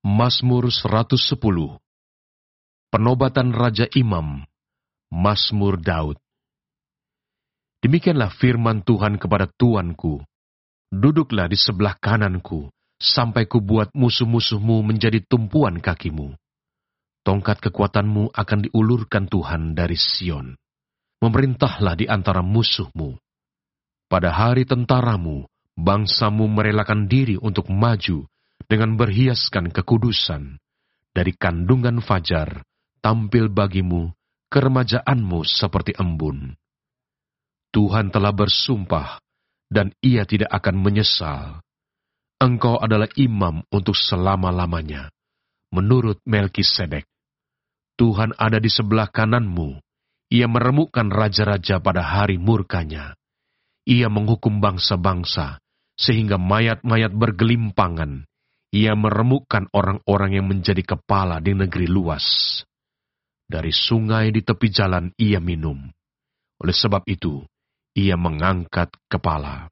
Mazmur 110. Penobatan Raja Imam, Mazmur Daud. Demikianlah firman Tuhan kepada Tuanku, duduklah di sebelah kananku, sampai kubuat musuh-musuhmu menjadi tumpuan kakimu. Tongkat kekuatanmu akan diulurkan Tuhan dari Sion. Memerintahlah di antara musuhmu. Pada hari tentaramu, bangsamu merelakan diri untuk maju dengan berhiaskan kekudusan. Dari kandungan fajar, tampil bagimu keremajaanmu seperti embun. Tuhan telah bersumpah, dan Ia tidak akan menyesal. Engkau adalah imam untuk selama-lamanya, menurut Melkisedek. Tuhan ada di sebelah kananmu. Ia meremukkan raja-raja pada hari murkanya. Ia menghukum bangsa-bangsa, sehingga mayat-mayat bergelimpangan. Ia meremukkan orang-orang yang menjadi kepala di negeri luas. Dari sungai di tepi jalan ia minum. Oleh sebab itu, ia mengangkat kepala.